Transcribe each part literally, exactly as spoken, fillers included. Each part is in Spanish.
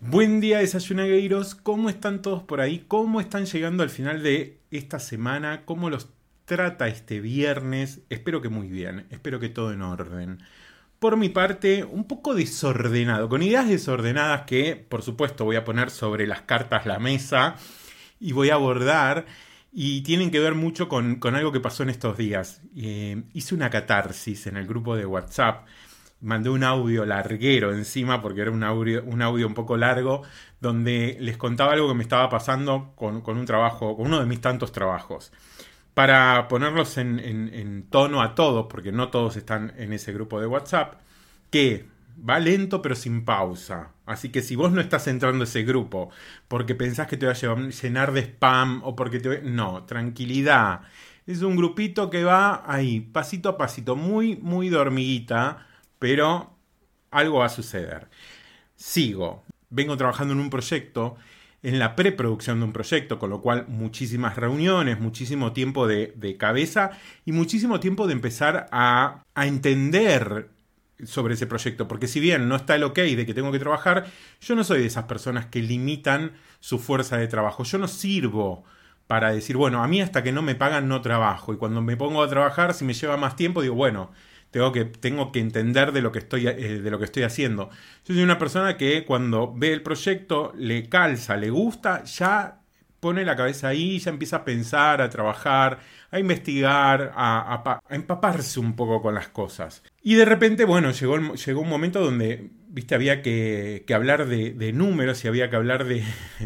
Buen día, desayunagueiros. ¿Cómo están todos por ahí? ¿Cómo están llegando al final de esta semana? ¿Cómo los trata este viernes? Espero que muy bien. Espero que todo en orden. Por mi parte, un poco desordenado, con ideas desordenadas que, por supuesto, voy a poner sobre las cartas la mesa y voy a abordar. Y tienen que ver mucho con, con algo que pasó en estos días. Eh, hice una catarsis en el grupo de WhatsApp. Mandé un audio larguero encima, porque era un audio, un audio un poco largo, donde les contaba algo que me estaba pasando con, con un trabajo, con uno de mis tantos trabajos. Para ponerlos en, en, en tono a todos, porque no todos están en ese grupo de WhatsApp, que va lento pero sin pausa. Así que si vos no estás entrando a ese grupo porque pensás que te va a llenar de spam o porque te... No, tranquilidad. Es un grupito que va ahí, pasito a pasito, muy, muy de hormiguita, pero algo va a suceder. Sigo. Vengo trabajando en un proyecto, en la preproducción de un proyecto, con lo cual muchísimas reuniones, muchísimo tiempo de, de cabeza y muchísimo tiempo de empezar a, a entender sobre ese proyecto. Porque si bien no está el ok de que tengo que trabajar, yo no soy de esas personas que limitan su fuerza de trabajo. Yo no sirvo para decir, bueno, a mí hasta que no me pagan no trabajo. Y cuando me pongo a trabajar, si me lleva más tiempo, digo, bueno... Tengo que, tengo que entender de lo que estoy, eh, de lo que estoy haciendo. Yo soy una persona que cuando ve el proyecto, le calza, le gusta, ya pone la cabeza ahí, ya empieza a pensar, a trabajar, a investigar, a, a, a empaparse un poco con las cosas. Y de repente, bueno, llegó, llegó un momento donde, viste, había que, que hablar de, de números y había que hablar de,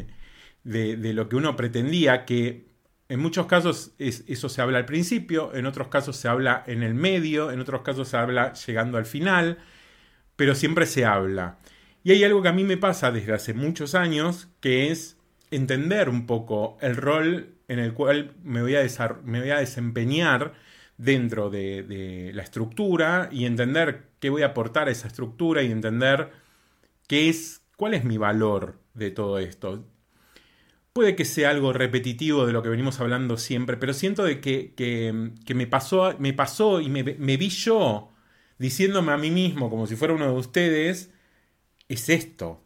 de, de lo que uno pretendía, que... En muchos casos es, eso se habla al principio, en otros casos se habla en el medio, en otros casos se habla llegando al final, pero siempre se habla. Y hay algo que a mí me pasa desde hace muchos años, que es entender un poco el rol en el cual me voy a, desar- me voy a desempeñar dentro de, de la estructura y entender qué voy a aportar a esa estructura y entender qué es, cuál es mi valor de todo esto. Puede que sea algo repetitivo de lo que venimos hablando siempre, pero siento de que, que, que me, pasó, me pasó y me, me vi yo diciéndome a mí mismo, como si fuera uno de ustedes, es esto.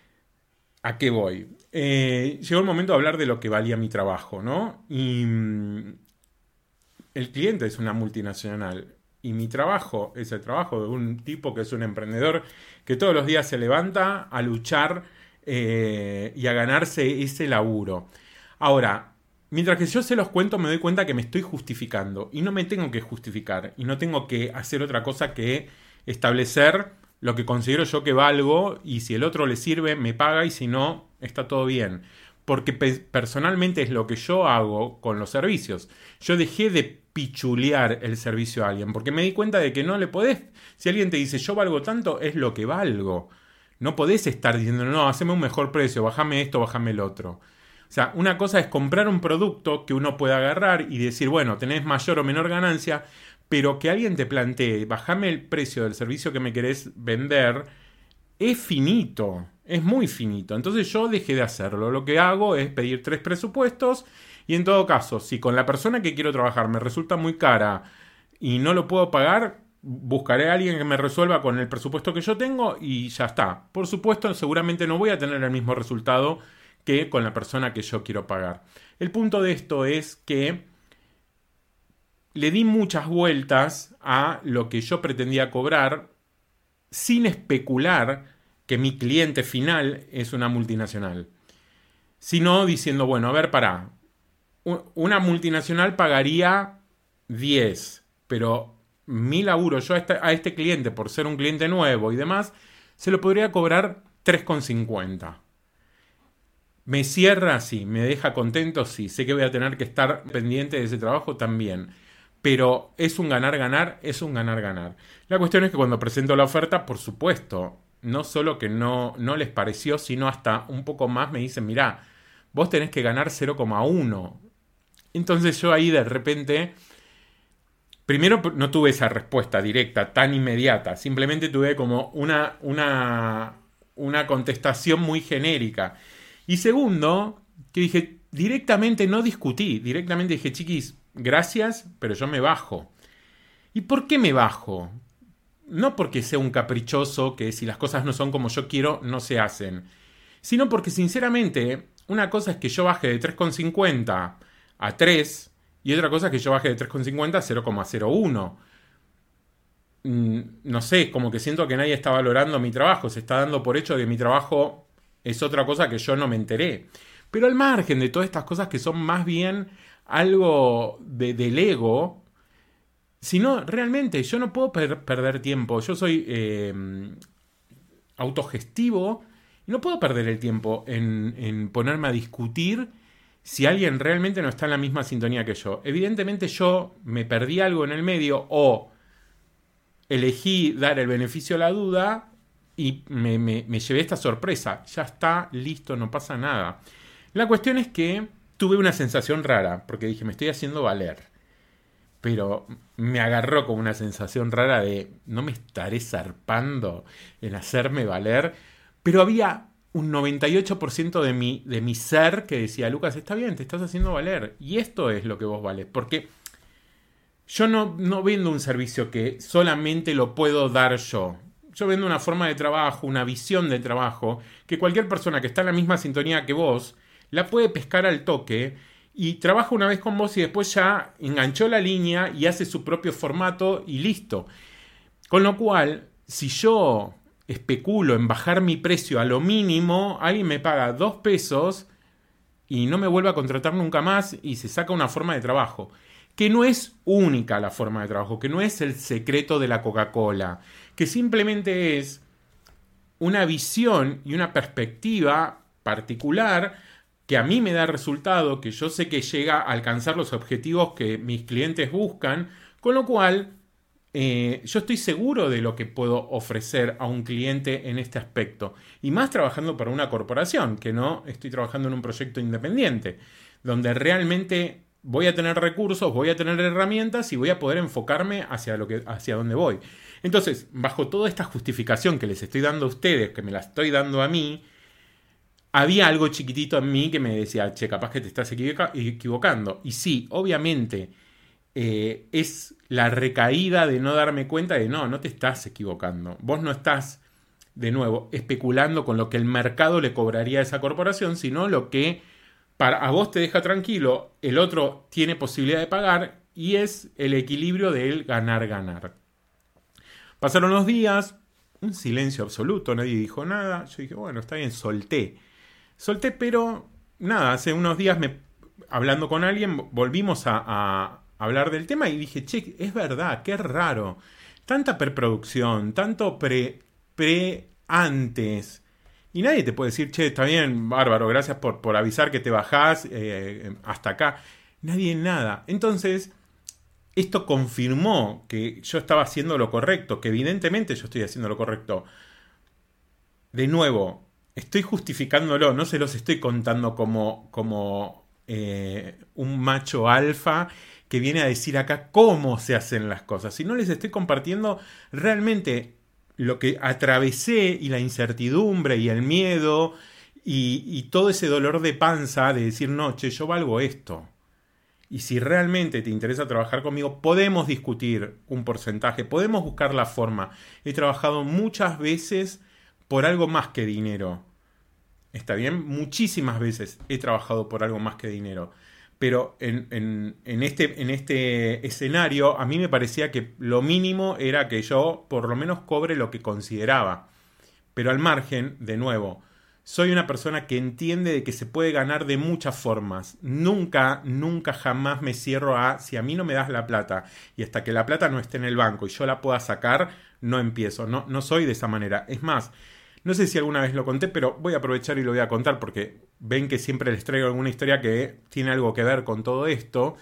¿A qué voy? Eh, llegó el momento de hablar de lo que valía mi trabajo, ¿no? Y mm, el cliente es una multinacional y mi trabajo es el trabajo de un tipo que es un emprendedor que todos los días se levanta a luchar Eh, y a ganarse ese laburo. Ahora, mientras que yo se los cuento me doy cuenta que me estoy justificando y no me tengo que justificar y no tengo que hacer otra cosa que establecer lo que considero yo que valgo y si el otro le sirve me paga y si no está todo bien, porque pe- personalmente es lo que yo hago con los servicios. Yo dejé de pichulear el servicio a alguien porque me di cuenta de que no le podés, si alguien te dice yo valgo tanto, es lo que valgo. No podés estar diciendo, no, haceme un mejor precio, bajame esto, bajame el otro. O sea, una cosa es comprar un producto que uno pueda agarrar y decir, bueno, tenés mayor o menor ganancia, pero que alguien te plantee, bajame el precio del servicio que me querés vender, es finito, es muy finito. Entonces yo dejé de hacerlo. Lo que hago es pedir tres presupuestos y en todo caso, si con la persona que quiero trabajar me resulta muy cara y no lo puedo pagar, buscaré a alguien que me resuelva con el presupuesto que yo tengo y ya está. Por supuesto, seguramente no voy a tener el mismo resultado que con la persona que yo quiero pagar. El punto de esto es que le di muchas vueltas a lo que yo pretendía cobrar sin especular que mi cliente final es una multinacional. Sino diciendo, bueno, a ver, pará. Una multinacional pagaría diez, pero mi laburo, yo a este, a este cliente, por ser un cliente nuevo y demás, se lo podría cobrar tres con cincuenta. ¿Me cierra? Sí. ¿Me deja contento? Sí. Sé que voy a tener que estar pendiente de ese trabajo también. Pero es un ganar-ganar, es un ganar-ganar. La cuestión es que cuando presento la oferta, por supuesto, no solo que no, no les pareció, sino hasta un poco más me dicen, mirá, vos tenés que ganar cero coma uno. Entonces yo ahí de repente... Primero no tuve esa respuesta directa, tan inmediata. Simplemente tuve como una, una, una contestación muy genérica. Y segundo, que dije, directamente no discutí. Directamente dije, chiquis, gracias, pero yo me bajo. ¿Y por qué me bajo? No porque sea un caprichoso, que si las cosas no son como yo quiero, no se hacen. sino porque sinceramente una cosa es que yo baje de tres coma cincuenta a tres y otra cosa es que yo baje de tres coma cincuenta a cero coma cero uno. No sé, como que siento que nadie está valorando mi trabajo, se está dando por hecho que mi trabajo es otra cosa que yo no me enteré. Pero al margen de todas estas cosas que son más bien algo de, del ego, sino realmente yo no puedo per- perder tiempo. Yo soy eh, autogestivo y no puedo perder el tiempo en, en ponerme a discutir si alguien realmente no está en la misma sintonía que yo. Evidentemente yo me perdí algo en el medio o elegí dar el beneficio a la duda y me, me, me llevé esta sorpresa. Ya está, listo, no pasa nada. La cuestión es que tuve una sensación rara, porque dije, me estoy haciendo valer. Pero me agarró como una sensación rara de, no me estaré zarpando en hacerme valer. Pero había un noventa y ocho por ciento de mi, de mi ser que decía, Lucas, está bien, te estás haciendo valer. Y esto es lo que vos vales. Porque yo no, no vendo un servicio que solamente lo puedo dar yo. Yo vendo una forma de trabajo, una visión de trabajo, que cualquier persona que está en la misma sintonía que vos, la puede pescar al toque y trabaja una vez con vos y después ya enganchó la línea y hace su propio formato y listo. Con lo cual, si yo especulo en bajar mi precio a lo mínimo, alguien me paga dos pesos y no me vuelve a contratar nunca más y se saca una forma de trabajo. Que no es única la forma de trabajo, que no es el secreto de la Coca-Cola, que simplemente es una visión y una perspectiva particular que a mí me da resultado, que yo sé que llega a alcanzar los objetivos que mis clientes buscan, con lo cual eh, yo estoy seguro de lo que puedo ofrecer a un cliente en este aspecto. Y más trabajando para una corporación, que no estoy trabajando en un proyecto independiente, donde realmente voy a tener recursos, voy a tener herramientas y voy a poder enfocarme hacia, lo que, hacia dónde voy. Entonces, bajo toda esta justificación que les estoy dando a ustedes, que me la estoy dando a mí, había algo chiquitito en mí que me decía, che, capaz que te estás equivoca- equivocando. Y sí, obviamente, eh, es la recaída de no darme cuenta de, no, no te estás equivocando. Vos no estás, de nuevo, especulando con lo que el mercado le cobraría a esa corporación, sino lo que para, a vos te deja tranquilo, el otro tiene posibilidad de pagar y es el equilibrio del ganar-ganar. Pasaron los días, un silencio absoluto, nadie dijo nada. Yo dije, bueno, está bien, solté. Solté, pero nada, hace unos días me, hablando con alguien, volvimos a, a hablar del tema y dije, che, es verdad, qué raro. Tanta preproducción, tanto pre, pre antes. Y nadie te puede decir, che, está bien, bárbaro, gracias por, por avisar que te bajás eh, hasta acá. Nadie nada. Entonces, esto confirmó que yo estaba haciendo lo correcto, que evidentemente yo estoy haciendo lo correcto. De nuevo, estoy justificándolo, no se los estoy contando como, como eh, un macho alfa que viene a decir acá cómo se hacen las cosas, sino les estoy compartiendo realmente lo que atravesé y la incertidumbre y el miedo y, y todo ese dolor de panza de decir, no, che, yo valgo esto. Y si realmente te interesa trabajar conmigo, podemos discutir un porcentaje, podemos buscar la forma. He trabajado muchas veces por algo más que dinero. ¿Está bien? Muchísimas veces he trabajado por algo más que dinero. Pero en, en, en, este, en este escenario a mí me parecía que lo mínimo era que yo por lo menos cobre lo que consideraba. Pero al margen, de nuevo, soy una persona que entiende de que se puede ganar de muchas formas. Nunca, nunca jamás me cierro a, si a mí no me das la plata y hasta que la plata no esté en el banco y yo la pueda sacar, no empiezo. No, no soy de esa manera. Es más, no sé si alguna vez lo conté, pero voy a aprovechar y lo voy a contar porque ven que siempre les traigo alguna historia que tiene algo que ver con todo esto.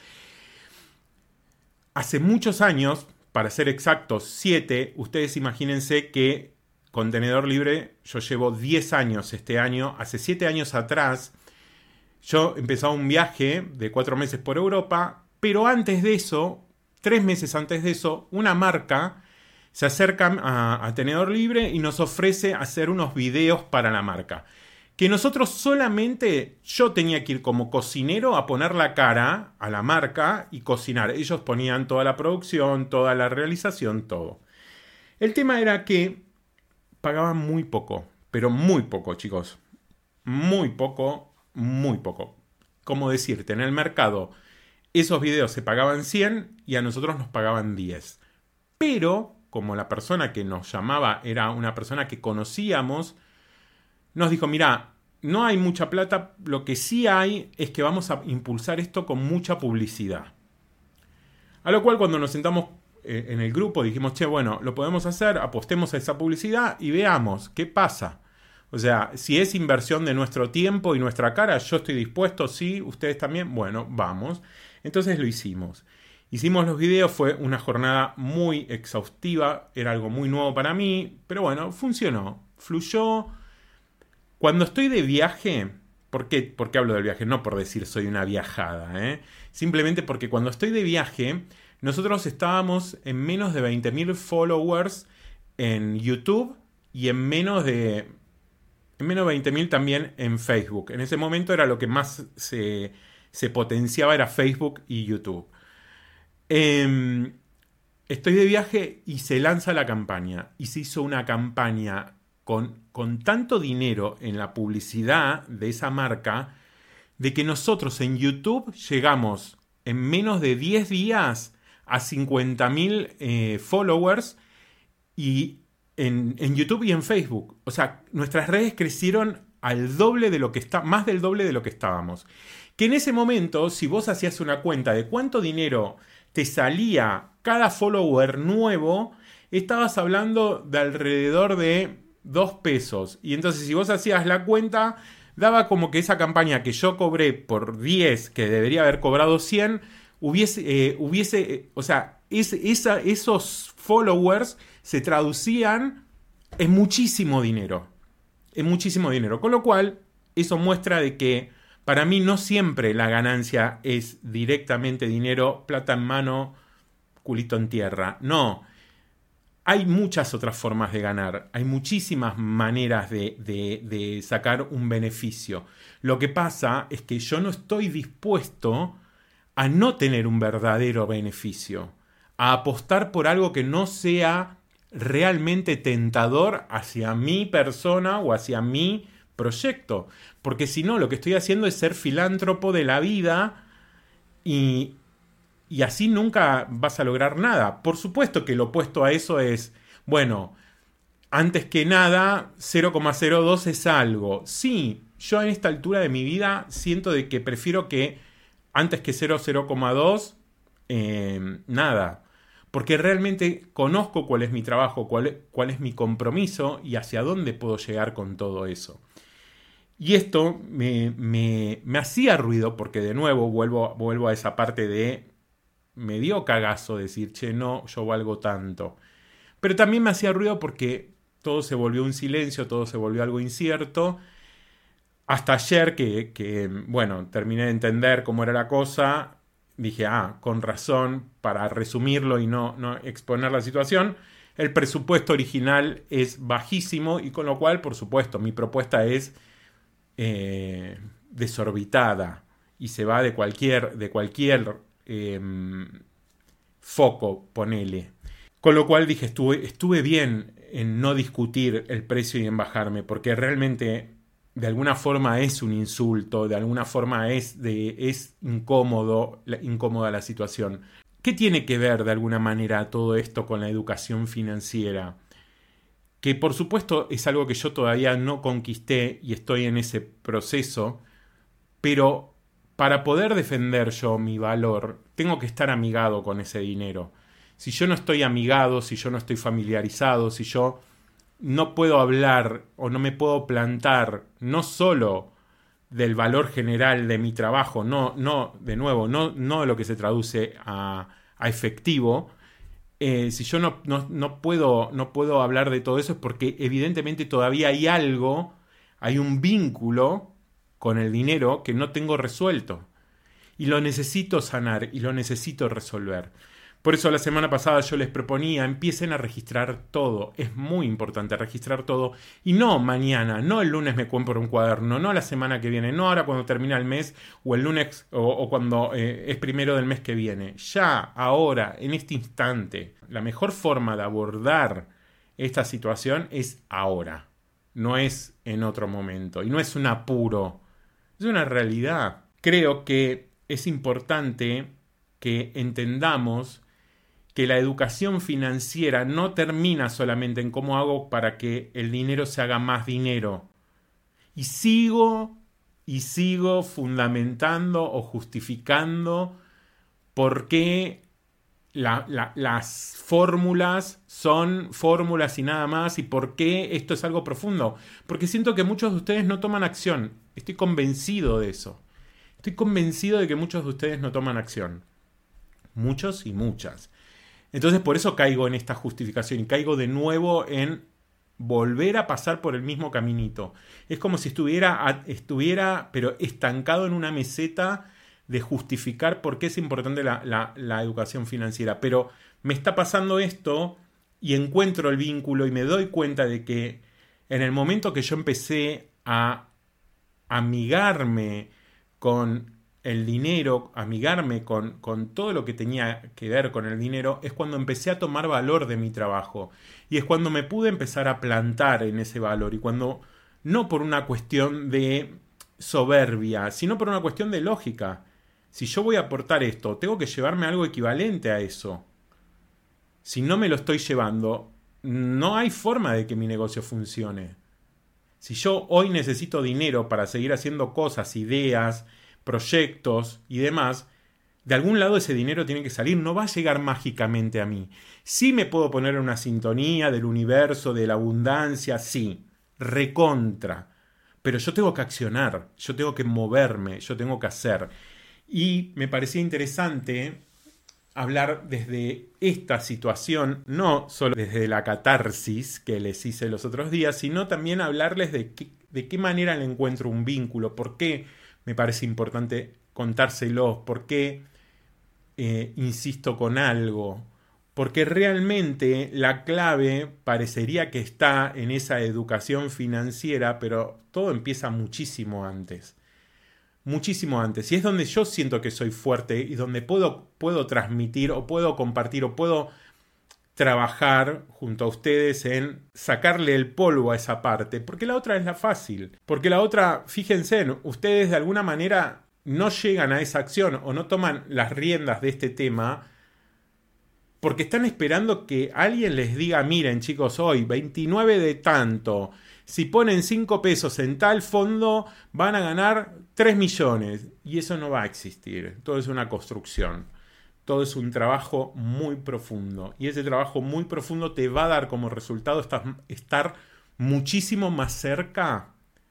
Hace muchos años, para ser exactos, siete, ustedes imagínense que con Tenedor Libre yo llevo diez años este año. Hace siete años atrás yo empezaba un viaje de cuatro meses por Europa, pero antes de eso, tres meses antes de eso, una marca se acerca a, a Tenedor Libre y nos ofrece hacer unos videos para la marca. Que nosotros solamente, yo tenía que ir como cocinero a poner la cara a la marca y cocinar. Ellos ponían toda la producción, toda la realización, todo. El tema era que pagaban muy poco, pero muy poco, chicos. muy poco, muy poco. Como decirte, en el mercado esos videos se pagaban cien y a nosotros nos pagaban diez. Pero, como la persona que nos llamaba era una persona que conocíamos, nos dijo, mirá, no hay mucha plata, lo que sí hay es que vamos a impulsar esto con mucha publicidad. A lo cual cuando nos sentamos eh, en el grupo dijimos, che, bueno, lo podemos hacer, apostemos a esa publicidad y veamos qué pasa. O sea, si es inversión de nuestro tiempo y nuestra cara, yo estoy dispuesto, sí, ustedes también, bueno, vamos. Entonces lo hicimos. Hicimos los videos, fue una jornada muy exhaustiva, era algo muy nuevo para mí, pero bueno, funcionó, fluyó. Cuando estoy de viaje, ¿por qué, por qué hablo del viaje? No por decir soy una viajada, ¿eh? Simplemente porque cuando estoy de viaje, nosotros estábamos en menos de veinte mil followers en YouTube y en menos de, en menos de veinte mil también en Facebook. En ese momento era lo que más se, se potenciaba, era Facebook y YouTube. Eh, estoy de viaje y se lanza la campaña. Y se hizo una campaña con, con tanto dinero en la publicidad de esa marca, de que nosotros en YouTube llegamos en menos de diez días a cincuenta mil eh, followers y en, en YouTube y en Facebook. O sea, nuestras redes crecieron al doble de lo que está, más del doble de lo que estábamos. Que en ese momento, si vos hacías una cuenta de cuánto dinero te salía cada follower nuevo, estabas hablando de alrededor de dos pesos. Y entonces si vos hacías la cuenta, daba como que esa campaña que yo cobré por diez, que debería haber cobrado cien, hubiese, eh, hubiese eh, o sea, es, esa, esos followers se traducían en muchísimo dinero. En muchísimo dinero. Con lo cual, eso muestra de que para mí no siempre la ganancia es directamente dinero, plata en mano, culito en tierra. No. Hay muchas otras formas de ganar. Hay muchísimas maneras de, de, de sacar un beneficio. Lo que pasa es que yo no estoy dispuesto a no tener un verdadero beneficio. A apostar por algo que no sea realmente tentador hacia mi persona o hacia mi proyecto, porque si no, lo que estoy haciendo es ser filántropo de la vida y, y así nunca vas a lograr nada. Por supuesto que lo opuesto a eso es, bueno, antes que nada, cero coma cero dos es algo. Sí, yo en esta altura de mi vida siento de que prefiero que antes que cero coma dos, eh, nada. Porque realmente conozco cuál es mi trabajo, cuál, cuál es mi compromiso y hacia dónde puedo llegar con todo eso. Y esto me, me, me hacía ruido porque de nuevo vuelvo, vuelvo a esa parte de me dio cagazo decir, che, no, yo valgo tanto. Pero también me hacía ruido porque todo se volvió un silencio, todo se volvió algo incierto. Hasta ayer que, que bueno, terminé de entender cómo era la cosa, dije, ah, con razón, para resumirlo y no, no exponer la situación, el presupuesto original es bajísimo y con lo cual, por supuesto, mi propuesta es eh, desorbitada y se va de cualquier, de cualquier eh, foco, ponele. Con lo cual dije, estuve, estuve bien en no discutir el precio y en bajarme, porque realmente de alguna forma es un insulto, de alguna forma es, de, es incómodo, la, incómoda la situación. ¿Qué tiene que ver de alguna manera todo esto con la educación financiera? Que por supuesto es algo que yo todavía no conquisté y estoy en ese proceso, pero para poder defender yo mi valor, tengo que estar amigado con ese dinero. Si yo no estoy amigado, si yo no estoy familiarizado, si yo no puedo hablar o no me puedo plantar no solo del valor general de mi trabajo, no, no, de nuevo, no, no de lo que se traduce a, a efectivo, eh, si yo no, no, no, puedo, no puedo hablar de todo eso es porque evidentemente todavía hay algo, hay un vínculo con el dinero que no tengo resuelto y lo necesito sanar y lo necesito resolver. Por eso la semana pasada yo les proponía, empiecen a registrar todo. Es muy importante registrar todo. Y no mañana, no el lunes me compro un cuaderno, no la semana que viene, no ahora cuando termina el mes o el lunes o, o cuando eh, es primero del mes que viene. Ya, ahora, en este instante. La mejor forma de abordar esta situación es ahora. no es en otro momento y no es un apuro, es una realidad. Creo que es importante que entendamos que la educación financiera no termina solamente en cómo hago para que el dinero se haga más dinero. Y sigo y sigo fundamentando o justificando por qué la, la, las fórmulas son fórmulas y nada más, y por qué esto es algo profundo. Porque siento que muchos de ustedes no toman acción. Estoy convencido de eso. Estoy convencido de que muchos de ustedes no toman acción. Muchos y muchas. Entonces por eso caigo en esta justificación y caigo de nuevo en volver a pasar por el mismo caminito. Es como si estuviera, estuviera pero estancado en una meseta de justificar por qué es importante la, la, la educación financiera. Pero me está pasando esto y encuentro el vínculo y me doy cuenta de que en el momento que yo empecé a amigarme con el dinero, amigarme con, con todo lo que tenía que ver con el dinero, es cuando empecé a tomar valor de mi trabajo. Y es cuando me pude empezar a plantar en ese valor. Y cuando, no por una cuestión de soberbia, sino por una cuestión de lógica. Si yo voy a aportar esto, tengo que llevarme algo equivalente a eso. Si no me lo estoy llevando, no hay forma de que mi negocio funcione. Si yo hoy necesito dinero para seguir haciendo cosas, ideas, proyectos y demás, de algún lado ese dinero tiene que salir, no va a llegar mágicamente a mí. Sí me puedo poner en una sintonía del universo, de la abundancia, sí, recontra. Pero yo tengo que accionar, yo tengo que moverme, yo tengo que hacer. Y me parecía interesante hablar desde esta situación, no solo desde la catarsis que les hice los otros días, sino también hablarles de qué, de qué manera le encuentro un vínculo, por qué me parece importante contárselos, por qué eh, insisto con algo, porque realmente la clave parecería que está en esa educación financiera, pero todo empieza muchísimo antes. Muchísimo antes. Y es donde yo siento que soy fuerte y donde puedo, puedo transmitir o puedo compartir o puedo trabajar junto a ustedes en sacarle el polvo a esa parte, porque la otra es la fácil, porque la otra, fíjense, ustedes de alguna manera no llegan a esa acción o no toman las riendas de este tema porque están esperando que alguien les diga, miren chicos, hoy veintinueve de tanto, si ponen cinco pesos en tal fondo van a ganar tres millones, y eso no va a existir, todo es una construcción. Todo es un trabajo muy profundo. Y ese trabajo muy profundo te va a dar como resultado estar, estar muchísimo más cerca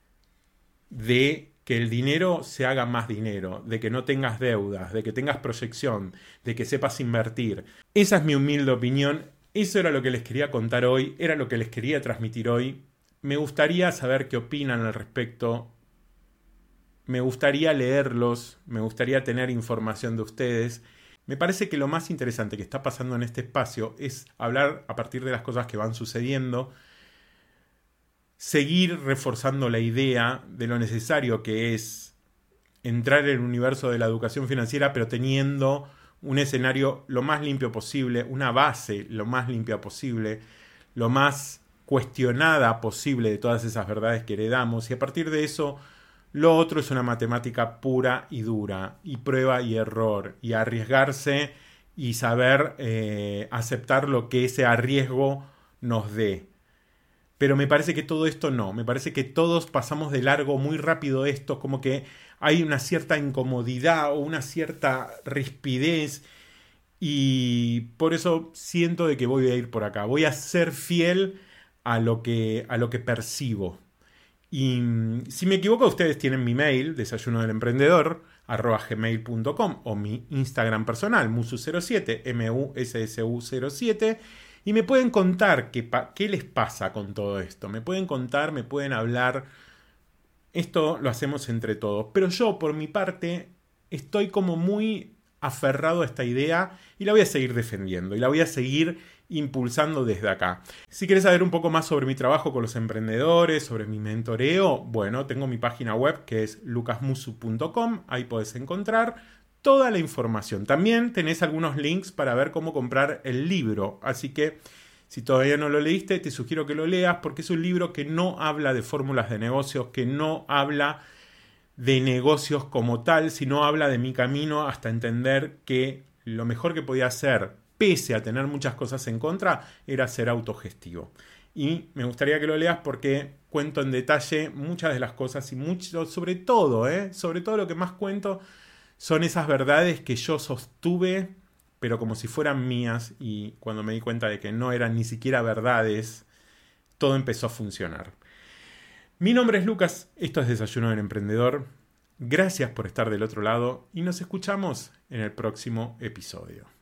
de que el dinero se haga más dinero, de que no tengas deudas, de que tengas proyección, de que sepas invertir. Esa es mi humilde opinión. Eso era lo que les quería contar hoy, era lo que les quería transmitir hoy. Me gustaría saber qué opinan al respecto. Me gustaría leerlos, me gustaría tener información de ustedes. Me parece que lo más interesante que está pasando en este espacio es hablar a partir de las cosas que van sucediendo, seguir reforzando la idea de lo necesario que es entrar en el universo de la educación financiera, pero teniendo un escenario lo más limpio posible, una base lo más limpia posible, lo más cuestionada posible de todas esas verdades que heredamos, y a partir de eso lo otro es una matemática pura y dura, y prueba y error, y arriesgarse y saber eh, aceptar lo que ese arriesgo nos dé. Pero me parece que todo esto no, me parece que todos pasamos de largo muy rápido esto, como que hay una cierta incomodidad o una cierta rispidez, y por eso siento de que voy a ir por acá, voy a ser fiel a lo que, a lo que percibo. Y si me equivoco, ustedes tienen mi mail, desayuno del emprendedor, arroba gmail punto com, o mi Instagram personal, musu cero siete, M U S S U cero siete, y me pueden contar qué, pa- qué les pasa con todo esto. Me pueden contar, me pueden hablar. Esto lo hacemos entre todos. Pero yo, por mi parte, estoy como muy aferrado a esta idea y la voy a seguir defendiendo y la voy a seguir impulsando desde acá. Si quieres saber un poco más sobre mi trabajo con los emprendedores, sobre mi mentoreo, bueno, tengo mi página web que es lucas musu punto com, ahí podés encontrar toda la información. También tenés algunos links para ver cómo comprar el libro, así que Si todavía no lo leíste, te sugiero que lo leas porque es un libro que no habla de fórmulas de negocios, que no habla de negocios como tal, sino habla de mi camino hasta entender que lo mejor que podía hacer, pese a tener muchas cosas en contra, era ser autogestivo. Y me gustaría que lo leas porque cuento en detalle muchas de las cosas y mucho, sobre todo, ¿eh? sobre todo lo que más cuento son esas verdades que yo sostuve, pero como si fueran mías, y cuando me di cuenta de que no eran ni siquiera verdades, todo empezó a funcionar. Mi nombre es Lucas, esto es Desayuno del Emprendedor. Gracias por estar del otro lado y nos escuchamos en el próximo episodio.